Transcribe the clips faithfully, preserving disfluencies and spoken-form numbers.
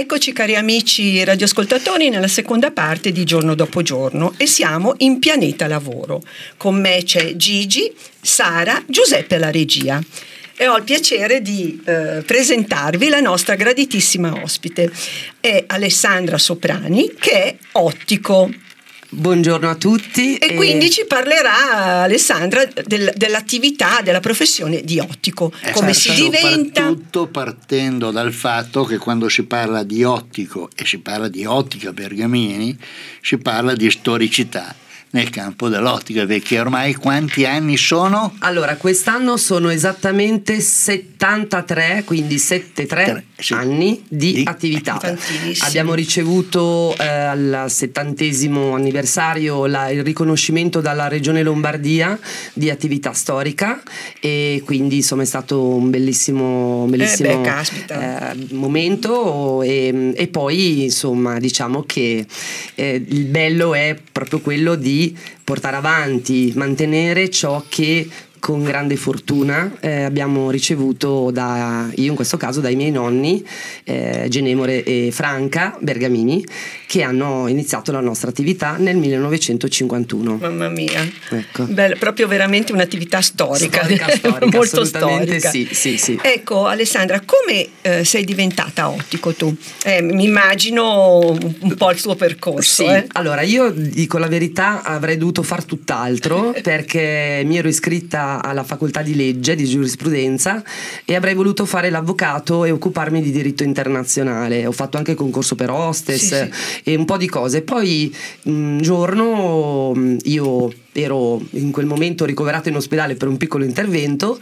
Eccoci cari amici radioascoltatori nella seconda parte di Giorno dopo giorno e siamo in Pianeta Lavoro. Con me c'è Gigi, Sara, Giuseppe alla regia e ho il piacere di eh, presentarvi la nostra graditissima ospite. È Alessandra Soprani, che è ottico. Buongiorno a tutti. E, e quindi ci parlerà Alessandra del, dell'attività, della professione di ottico, eh, come certo, si diventa. Soprattutto partendo dal fatto che quando si parla di ottico e si parla di ottica Bergamini, si parla di storicità nel campo dell'ottica, perché ormai quanti anni sono? Allora, quest'anno sono esattamente settantatré, quindi settantatré sì. anni di, di attività. Abbiamo ricevuto eh, al settantesimo anniversario la, il riconoscimento dalla Regione Lombardia di attività storica e quindi insomma è stato un bellissimo, bellissimo eh beh, caspita. Eh, momento e, e poi insomma diciamo che eh, il bello è proprio quello di portare avanti, mantenere ciò che con grande fortuna eh, abbiamo ricevuto da, io in questo caso dai miei nonni eh, Genemore e Franca Bergamini, che hanno iniziato la nostra attività nel millenovecentocinquantuno. Mamma mia, ecco. Bello, proprio veramente un'attività storica, storica, storica molto storica. Sì, sì, sì. Ecco Alessandra, come eh, sei diventata ottico tu? Eh, mi immagino un po' il tuo percorso. Sì, eh. allora io dico la verità, avrei dovuto far tutt'altro perché mi ero iscritta alla facoltà di legge, di giurisprudenza e avrei voluto fare l'avvocato e occuparmi di diritto internazionale. Ho fatto anche concorso per hostess sì, sì. e un po' di cose. Poi un giorno io ero in quel momento ricoverata in ospedale per un piccolo intervento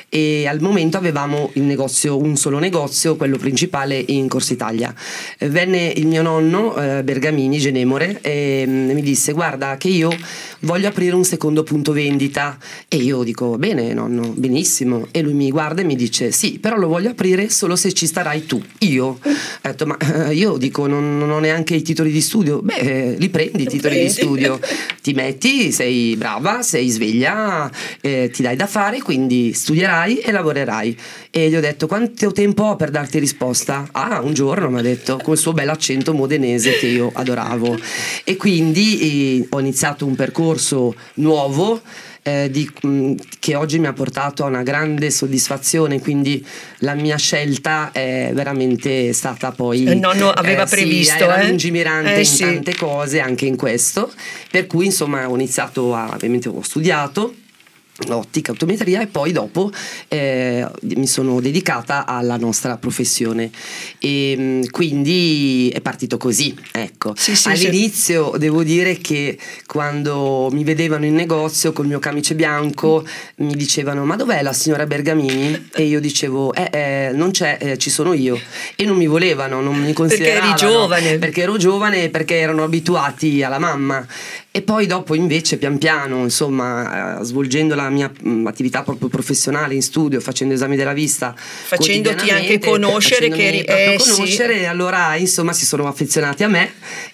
e al momento avevamo il negozio, un solo negozio, quello principale in Corso Italia. Venne il mio nonno eh, Bergamini, Genemore, e mi disse: guarda che io voglio aprire un secondo punto vendita. E io dico: bene nonno, benissimo. E lui mi guarda e mi dice: sì, però lo voglio aprire solo se ci starai tu. Io ho detto: ma eh, io dico non, non ho neanche i titoli di studio. Beh, eh, li prendi i titoli prendi. di studio, ti metti, sei brava, sei sveglia, eh, ti dai da fare, quindi studierai e lavorerai. E gli ho detto: quanto tempo ho per darti risposta? Ah, un giorno, mi ha detto, col suo bel accento modenese che io adoravo. E quindi eh, ho iniziato un percorso nuovo Eh, di, mh, che oggi mi ha portato a una grande soddisfazione, quindi la mia scelta è veramente stata poi il nonno aveva eh, previsto sì, era eh? lungimirante eh, in sì. tante cose, anche in questo, per cui insomma ho iniziato a, ovviamente ho studiato ottica, optometria e poi dopo eh, mi sono dedicata alla nostra professione e mh, quindi è partito così, ecco. Sì, sì, all'inizio sì. devo dire che quando mi vedevano in negozio col mio camice bianco mi dicevano: ma dov'è la signora Bergamini? E io dicevo eh, eh, non c'è, eh, ci sono io. E non mi volevano, non mi consideravano perché eri giovane perché ero giovane e perché erano abituati alla mamma. E poi dopo invece pian piano, insomma, eh, svolgendo la mia mh, attività proprio professionale in studio, facendo esami della vista, facendoti anche conoscere che eri proprio eh, conoscere, sì. allora insomma si sono affezionati a me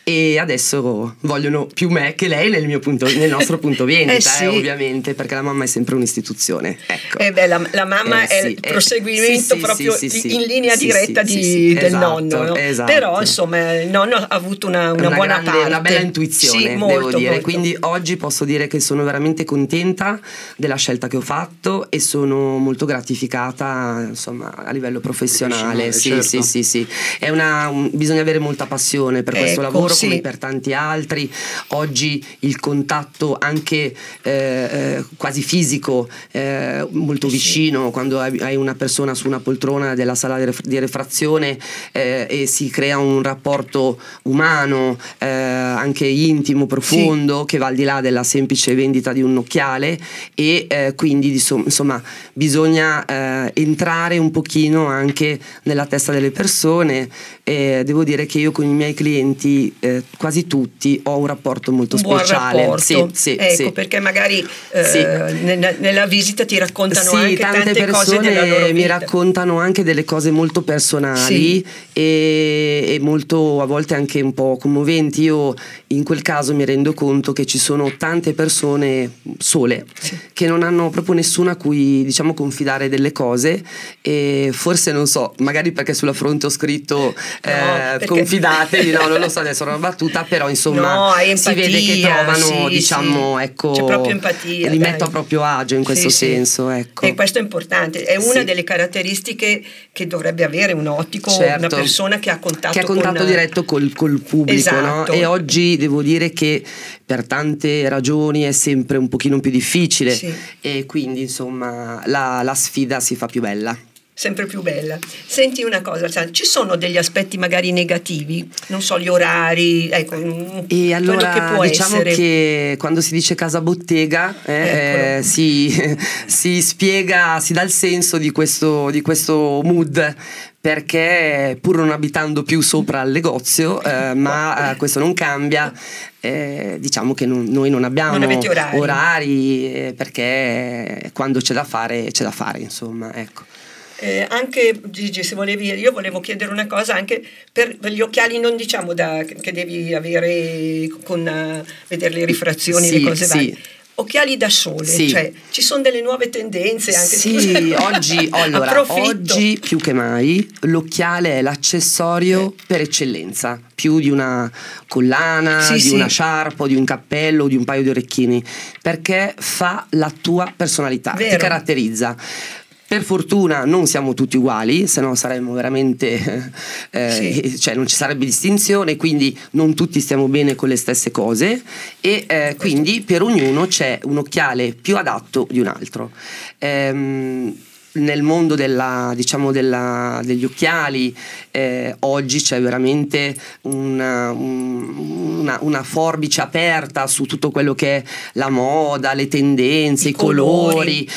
e adesso vogliono più me che lei nel mio punto, nel nostro punto vendita, eh sì. eh, ovviamente, perché la mamma è sempre un'istituzione. Ecco. Eh beh, la, la mamma eh, è sì, il proseguimento sì, proprio sì, sì, in linea sì, diretta sì, di, sì, sì, del esatto, nonno, no? esatto. Però insomma il nonno ha avuto una, una, una buona grande, parte, una bella intuizione, sì, molto, devo dire. Molto. Quindi oggi posso dire che sono veramente contenta della scelta che ho fatto e sono molto gratificata, insomma, a livello professionale. Sì, certo. sì, sì, sì. È una, un, bisogna avere molta passione per questo ecco, lavoro, sì. come per tanti altri. Oggi il contatto anche eh, eh, quasi fisico, eh, molto vicino, sì. Quando hai una persona su una poltrona della sala di refrazione eh, e si crea un rapporto umano, eh, anche intimo, profondo, sì. Che va al di là della semplice vendita di un occhiale e eh, quindi insomma bisogna eh, entrare un pochino anche nella testa delle persone e devo dire che io con i miei clienti eh, quasi tutti ho un rapporto molto un buon speciale. rapporto. Sì, sì, ecco sì. Perché magari eh, sì. nella, nella visita ti raccontano sì, anche tante, tante persone cose della loro vita. Mi raccontano anche delle cose molto personali, sì. e, e molto a volte anche un po' commoventi. Io in quel caso mi rendo conto che ci sono tante persone sole, sì, che non hanno proprio nessuno a cui, diciamo, confidare delle cose, e forse, non so, magari perché sulla fronte ho scritto eh, no, perché... confidatevi, no, non lo so, adesso è una battuta, però insomma no, empatia, si vede che trovano, sì, diciamo, sì, ecco, c'è proprio empatia, li dai, metto a proprio agio in questo sì, senso, sì, ecco. E questo è importante, è una, sì, delle caratteristiche che dovrebbe avere un ottico, certo, una persona che ha contatto, che ha contatto con... diretto col, col pubblico, esatto, no? E oggi devo dire che per tante ragioni è sempre un pochino più difficile, sì, e quindi insomma la, la sfida si fa più bella. Sempre più bella. Senti una cosa, cioè, ci sono degli aspetti magari negativi, non so, gli orari, ecco, e allora che può diciamo essere... che quando si dice casa bottega eh, eh, si, si spiega, si dà il senso di questo, di questo mood, perché pur non abitando più sopra il negozio, eh, ma eh, questo non cambia, eh, diciamo che non, noi non abbiamo non orari, orari eh, perché quando c'è da fare c'è da fare, insomma, ecco. Eh, anche Gigi, se volevi, io volevo chiedere una cosa anche per, per gli occhiali, non diciamo da, che devi avere con uh, vedere le rifrazioni, sì, le cose sì, varie. Occhiali da sole, sì, cioè ci sono delle nuove tendenze anche. Sì, oggi, allora, oggi più che mai l'occhiale è l'accessorio, sì, per eccellenza, più di una collana, sì, di sì, una sciarpa, di un cappello, di un paio di orecchini, perché fa la tua personalità, vero, ti caratterizza. Per fortuna non siamo tutti uguali, se no saremmo veramente eh, sì, cioè non ci sarebbe distinzione, quindi non tutti stiamo bene con le stesse cose, e eh, quindi per ognuno c'è un occhiale più adatto di un altro. Ehm, nel mondo della, diciamo della, degli occhiali eh, oggi c'è veramente una, una, una forbice aperta su tutto quello che è la moda, le tendenze, i, i colori, colori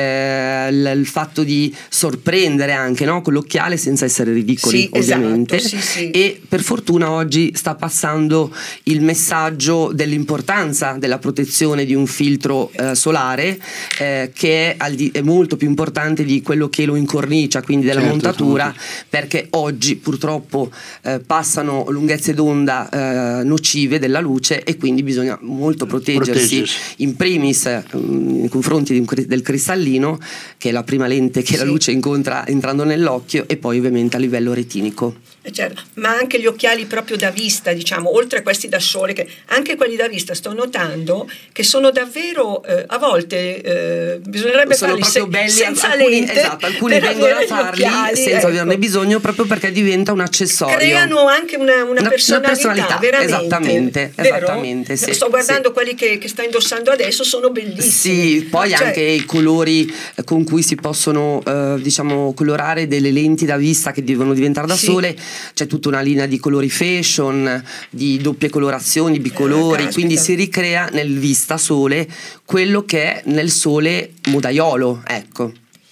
eh, il, il fatto di sorprendere anche, no, con l'occhiale senza essere ridicoli, sì, ovviamente, esatto, sì, sì. E per fortuna oggi sta passando il messaggio dell'importanza della protezione di un filtro eh, solare eh, che è, al di, è molto più importante di quello che lo incornicia, quindi della, certo, montatura, certo, perché oggi purtroppo eh, passano lunghezze d'onda eh, nocive della luce, e quindi bisogna molto proteggersi, proteggersi. In primis eh, nei confronti di un, del cristallino, che è la prima lente che, sì, la luce incontra entrando nell'occhio, e poi ovviamente a livello retinico. Certo, ma anche gli occhiali proprio da vista, diciamo, oltre a questi da sole, che anche quelli da vista sto notando che sono davvero eh, a volte eh, bisognerebbe sono farli proprio se, belli, senza alcuni, lente, esatto, alcuni vengono a farli occhiali, senza, ecco, averne bisogno, proprio perché diventa un accessorio, creano anche una, una, una personalità, una personalità, veramente, esattamente, esattamente, sì, sto guardando, sì, quelli che, che sta indossando adesso, sono bellissimi, sì, poi, cioè, anche i colori con cui si possono eh, diciamo colorare delle lenti da vista che devono diventare da, sì, sole, c'è tutta una linea di colori fashion, di doppie colorazioni, bicolori, eh, quindi si ricrea nel vista sole quello che è nel sole modaiolo, ecco.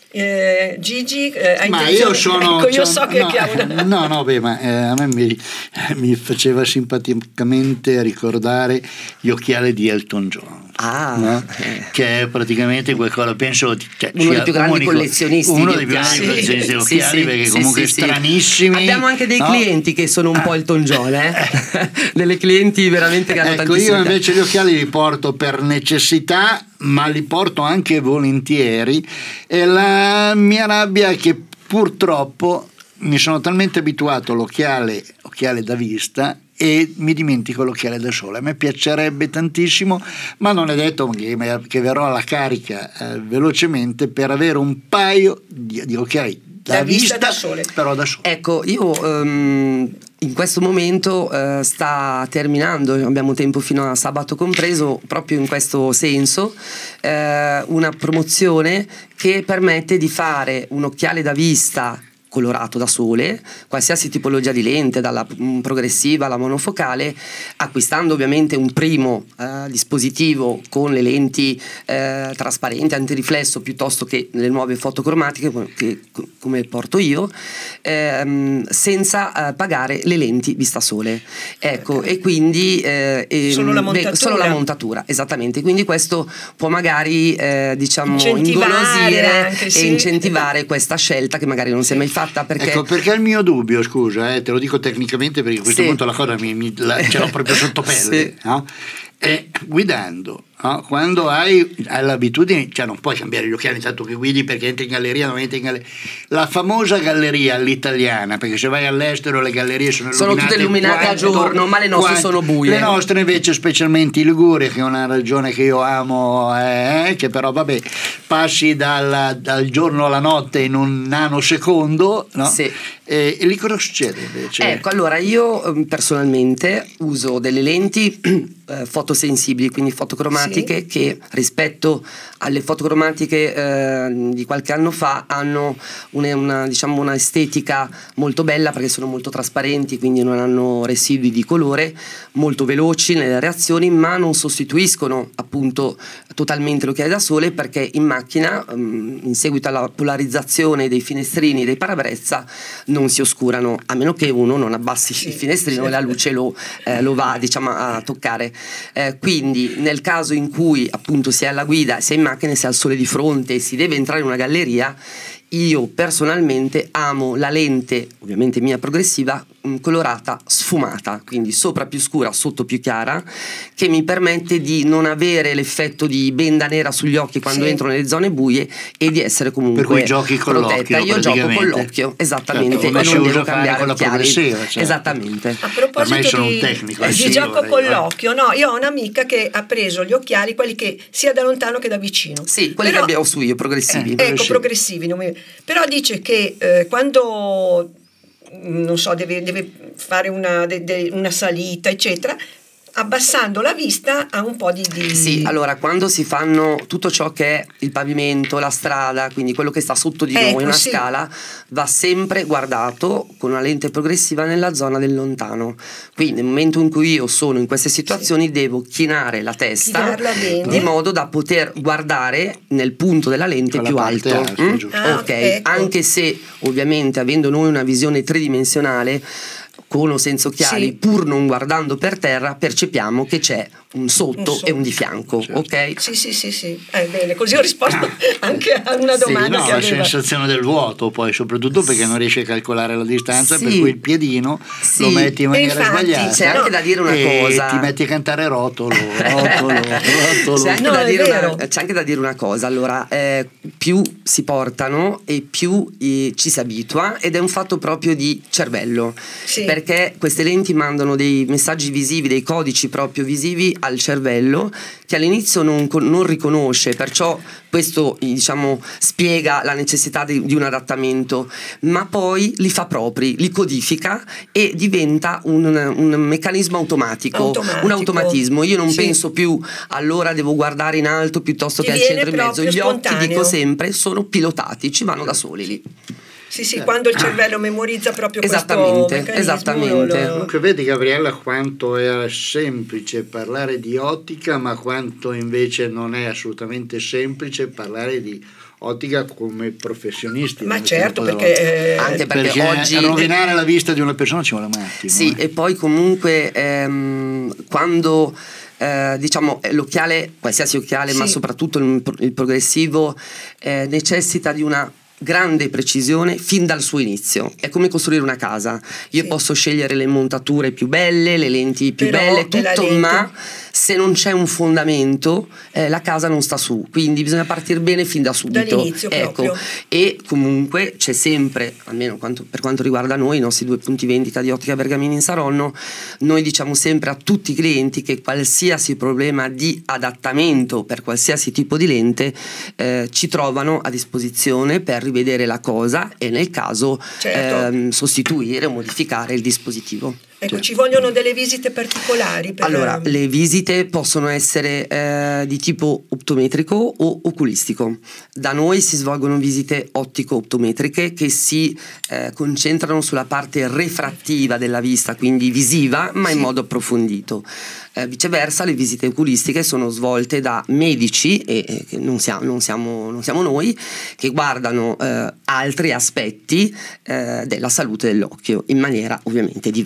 Eh, Gigi, eh, hai ma io sono, ecco, io so che, no, che ha una... no, no, beh, ma eh, a me mi, mi faceva simpaticamente ricordare gli occhiali di Elton John. Ah, no? eh. Che è praticamente qualcosa, penso, cioè, uno dei più grandi unico, collezionisti, uno dei più grandi sì, collezionisti di occhiali, sì, perché sì, comunque sì, stranissimi. Abbiamo anche dei, no, clienti che sono un po' Elton John, eh? Delle clienti veramente che hanno, ecco, tantissimi. Io invece gli occhiali li porto per necessità, ma li porto anche volentieri, e la mia rabbia è che purtroppo mi sono talmente abituato all'occhiale occhiale da vista e mi dimentico l'occhiale da sole. A me piacerebbe tantissimo, ma non è detto che, che verrò alla carica eh, velocemente per avere un paio di, di occhiali da, da vista, vista da sole. Però da sole. Ecco, io um, in questo momento uh, sta terminando, abbiamo tempo fino a sabato compreso, proprio in questo senso, uh, una promozione che permette di fare un occhiale da vista colorato da sole, qualsiasi tipologia di lente, dalla progressiva alla monofocale, acquistando ovviamente un primo eh, dispositivo con le lenti eh, trasparenti, antiriflesso, piuttosto che le nuove fotocromatiche che, come porto io, ehm, senza eh, pagare le lenti vista sole. Ecco, e quindi eh, solo, la beh, solo la montatura, esattamente. Quindi questo può magari eh, diciamo ingolosire anche, sì, e incentivare questa scelta che magari non si è mai fatta. fatta perché... Ecco, perché il mio dubbio, scusa, eh, te lo dico tecnicamente perché a questo sì. punto la cosa mi, mi, la, ce l'ho proprio sotto pelle, sì. no? E guidando, no? Quando hai, hai l'abitudine, cioè non puoi cambiare gli occhiali tanto che guidi perché entri in galleria, non entri in galleria. La famosa galleria all'italiana, perché se vai all'estero le gallerie sono illuminate, sono tutte illuminate quanto, a giorno, ma le nostre quanto, sono buie. Le nostre invece, specialmente in Liguria, che è una regione che io amo, eh, che però vabbè, passi dal, dal giorno alla notte in un nanosecondo, no? Sì. E, e lì cosa succede invece? Ecco, allora io personalmente uso delle lenti eh, fotosensibili, quindi fotocromatiche, sì, che rispetto alle fotocromatiche eh, di qualche anno fa hanno una, una, diciamo una estetica molto bella perché sono molto trasparenti, quindi non hanno residui di colore, molto veloci nelle reazioni, ma non sostituiscono appunto totalmente l'occhiale da sole, perché in macchina um, in seguito alla polarizzazione dei finestrini dei parabrezza non si oscurano, a meno che uno non abbassi il finestrino e la luce lo, eh, lo va diciamo a toccare, eh, quindi nel caso in cui appunto si è alla guida, si è in macchina, si è al sole di fronte e si deve entrare in una galleria, io personalmente amo la lente, ovviamente mia progressiva, colorata sfumata, quindi sopra più scura, sotto più chiara, che mi permette di non avere l'effetto di benda nera sugli occhi quando, sì, entro nelle zone buie e di essere comunque per cui giochi con protetta. l'occhio, io gioco con l'occhio, esattamente, certo, e non devo cambiare cambiare occhiali, certo. A esattamente. proposito sono di, un tecnico, di sì, gioco vorrei, con vai. l'occhio, no, io ho un'amica che ha preso gli occhiali, quelli che sia da lontano che da vicino, sì, quelli però, che abbiamo su io, progressivi, eh, ecco, progressivi, non mi, però dice che eh, quando non so, deve, deve fare una, de, de, una salita, eccetera, abbassando la vista ha un po' di, di... Sì, allora quando si fanno tutto ciò che è il pavimento, la strada, quindi quello che sta sotto di ecco, noi, una sì, scala, va sempre guardato con una lente progressiva nella zona del lontano. Quindi nel momento in cui io sono in queste situazioni, sì, devo chinare la testa di modo da poter guardare nel punto della lente più alto, alta, mm? ah, ok, ecco. Anche se ovviamente avendo noi una visione tridimensionale con o senza occhiali, sì, pur non guardando per terra, percepiamo che c'è un sotto, un sotto e un di fianco, certo, ok? Sì, sì, sì, sì. Eh, bene, così ho risposto anche a una domanda, sì, no, che la aveva. sensazione del vuoto, poi soprattutto perché non riesci a calcolare la distanza, sì, per cui il piedino, sì, lo metti in maniera infatti, sbagliata. C'è anche da dire una e cosa, ti metti a cantare rotolo, rotolo, rotolo. C'è anche, no, da dire una, c'è anche da dire una cosa, allora, eh, più si portano e più eh, ci si abitua, ed è un fatto proprio di cervello, sì, perché queste lenti mandano dei messaggi visivi, dei codici proprio visivi al cervello, che all'inizio non, non riconosce, perciò questo diciamo spiega la necessità di, di un adattamento, ma poi li fa propri, li codifica e diventa un, un meccanismo automatico, automatico, un automatismo. Io non, sì, penso più allora devo guardare in alto piuttosto Ti che al centro e mezzo, gli spontaneo. Occhi, dico sempre, sono pilotati, ci vanno da soli lì. Sì, sì, quando il cervello memorizza proprio esattamente, questo esattamente. Lo... Comunque vedi, Gabriella, quanto è semplice parlare di ottica, ma quanto invece non è assolutamente semplice parlare di ottica come professionisti. Ma certo, perché, eh, anche perché, perché oggi rovinare la vista di una persona ci vuole un attimo. Sì, eh. e poi comunque ehm, quando eh, diciamo l'occhiale, qualsiasi occhiale, sì, ma soprattutto il, il progressivo eh, necessita di una grande precisione fin dal suo inizio. È come costruire una casa. Io, sì, posso scegliere le montature più belle, le lenti più Però belle, tutto, lente... ma se non c'è un fondamento eh, la casa non sta su, quindi bisogna partire bene fin da subito. Dall'inizio, ecco, proprio. E comunque c'è sempre, almeno quanto, per quanto riguarda noi, i nostri due punti vendita di Ottica Bergamini in Saronno, noi diciamo sempre a tutti i clienti che qualsiasi problema di adattamento per qualsiasi tipo di lente eh, ci trovano a disposizione per rivedere la cosa e nel caso, certo, ehm, sostituire o modificare il dispositivo. Ecco, ci vogliono delle visite particolari? Per... Allora, le visite possono essere eh, di tipo optometrico o oculistico. Da noi si svolgono visite ottico-optometriche che si eh, concentrano sulla parte refrattiva della vista, quindi visiva, ma in, sì, modo approfondito. Eh, viceversa, le visite oculistiche sono svolte da medici, e eh, che non siamo, non, siamo, non siamo noi, che guardano eh, altri aspetti eh, della salute dell'occhio in maniera ovviamente diversa.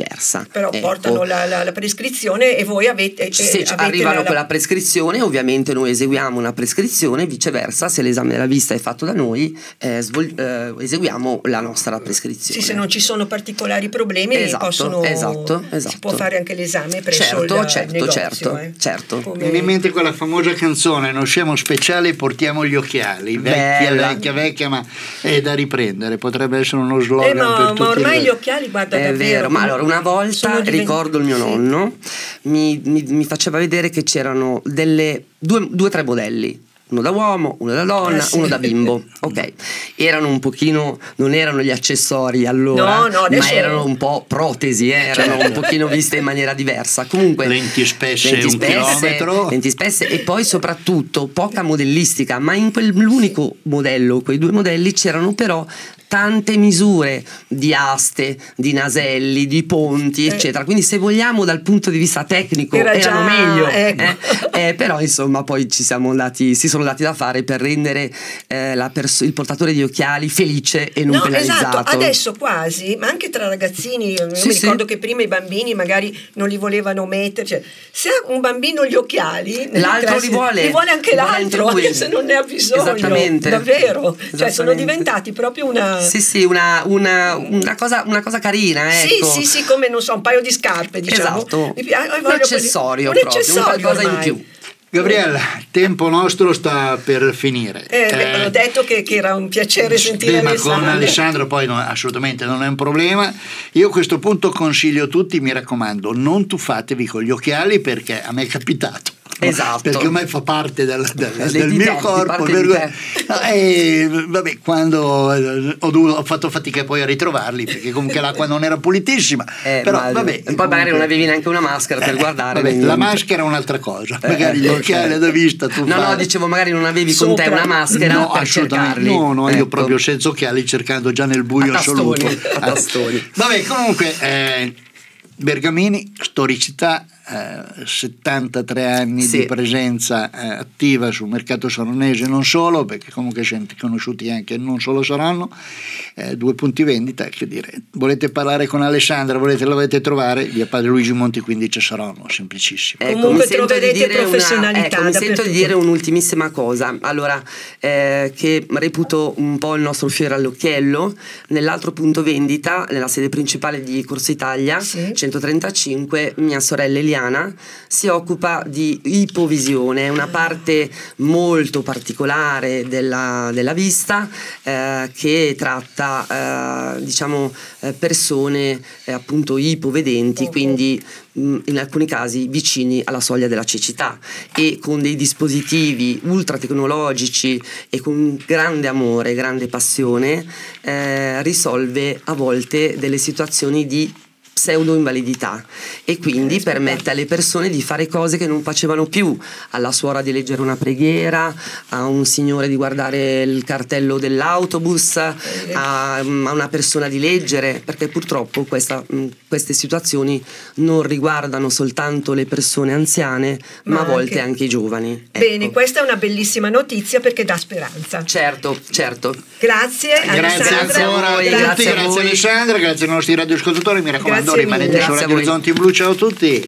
Però ecco. portano la, la, la prescrizione e voi avete... Se eh, avete arrivano la, con la prescrizione, ovviamente noi eseguiamo una prescrizione, viceversa se l'esame della vista è fatto da noi eh, svol- eh, eseguiamo la nostra prescrizione. Sì, se non ci sono particolari problemi esatto, possono, esatto, esatto. si può fare anche l'esame presso certo, il certo, negozio. certo, eh. certo. Come... Mi viene in mente quella famosa canzone "Non siamo speciali, portiamo gli occhiali", vecchia, Bella. vecchia, vecchia, ma è da riprendere, potrebbe essere uno slogan Eh, ma, per ma tutti ormai i- gli occhiali, guarda, È davvero. vero, ma allora una volta sono diven- ricordo il mio sì. nonno mi, mi, mi faceva vedere che c'erano delle due o tre modelli, uno da uomo, uno da donna, Eh, sì. uno da bimbo. Ok, erano un pochino, non erano gli accessori allora, No, no, adesso- ma erano un po' protesi, eh, erano un pochino viste in maniera diversa. Comunque Lenti spesse, lenti un spesse, chilometro. lenti spesse e poi soprattutto poca modellistica, ma in quell'unico modello, quei due modelli c'erano però tante misure di aste, di naselli, di ponti, Eh. eccetera. Quindi se vogliamo dal punto di vista tecnico Era erano già- meglio, ecco. eh, eh, però insomma poi ci siamo dati, si sono dati da fare per rendere eh, la pers- il portatore di occhiali felice e non No, penalizzato. esatto, adesso quasi, ma anche tra ragazzini, io Sì, mi sì. ricordo che prima i bambini magari non li volevano mettere, cioè, se ha un bambino gli occhiali, nella L'altro classe, li vuole, li vuole anche li vuole l'altro, anche lui. anche se non ne ha bisogno. Esattamente. Davvero, cioè sono Esattamente. diventati proprio una... Sì, sì, una, una, una, cosa, una cosa carina, ecco. Sì, sì, sì, come non so, un paio di scarpe, diciamo. Esatto. Mi pi- ah, Un voglio- accessorio un proprio, accessorio un qualcosa in ormai. più. Gabriella, il tempo nostro sta per finire. Eh, beh, Eh, ho detto che, che era un piacere sentire Beh, ma Alessandro. con Alessandro poi no, assolutamente non è un problema. Io a questo punto consiglio a tutti, mi raccomando, non tuffatevi con gli occhiali, perché a me è capitato. Esatto. Perché ormai fa parte del, del- Di del te, mio di corpo. parte per di cui- te. no, e, vabbè, quando eh, ho, dovuto- ho fatto fatica poi a ritrovarli, perché comunque l'acqua non era pulitissima. Eh, però immagino. vabbè, e poi comunque- magari non avevi neanche una maschera per Eh, guardare. vabbè, quindi- la maschera è un'altra cosa, magari gli eh, occhiali ok. da vista tu No, fai. no, dicevo magari non avevi con te Sopra. una maschera No, per assolutamente cercarli. no, no, io Ecco. proprio senza occhiali, cercando già nel buio A tastoni, assoluto. a tastoni. Vabbè, comunque eh, Bergamini, storicità, eh, settantatré anni Sì. di presenza eh, attiva sul mercato saronese, non solo, perché comunque siete conosciuti anche non solo Saronno, eh, due punti vendita, che dire. Volete parlare con Alessandra, volete, la volete trovare, via Padre Luigi Monti quindici a Saronno, semplicissimo. Ecco, Comunque mi sento di troverete dire una- professionalità ecco, mi sento di dappertutto. dire un'ultimissima cosa. Allora, eh, che reputo un po' il nostro fiore all'occhiello, nell'altro punto vendita, nella sede principale di Corso Italia, Sì. centotrentacinque, mia sorella Eliana si occupa di ipovisione, una parte molto particolare della, della vista eh, che tratta eh, diciamo eh, persone eh, appunto ipovedenti, Oh, oh. quindi mh, in alcuni casi vicini alla soglia della cecità, e con dei dispositivi ultra tecnologici e con grande amore, grande passione eh, risolve a volte delle situazioni di pseudo invalidità, e quindi permette alle persone di fare cose che non facevano più, alla suora di leggere una preghiera, a un signore di guardare il cartello dell'autobus, a, a una persona di leggere, perché purtroppo questa, mh, queste situazioni non riguardano soltanto le persone anziane, ma, Ma a volte anche- anche i giovani. Bene, Ecco. questa è una bellissima notizia perché dà speranza. Certo, certo. Grazie, Grazie Alessandra. ancora a voi, tutti, grazie a grazie voi. Alessandra, grazie ai nostri radioascoltatori, mi raccomando Grazie rimanete mille. su Grazie a Radio voi. Orizzonti Blu, ciao a tutti.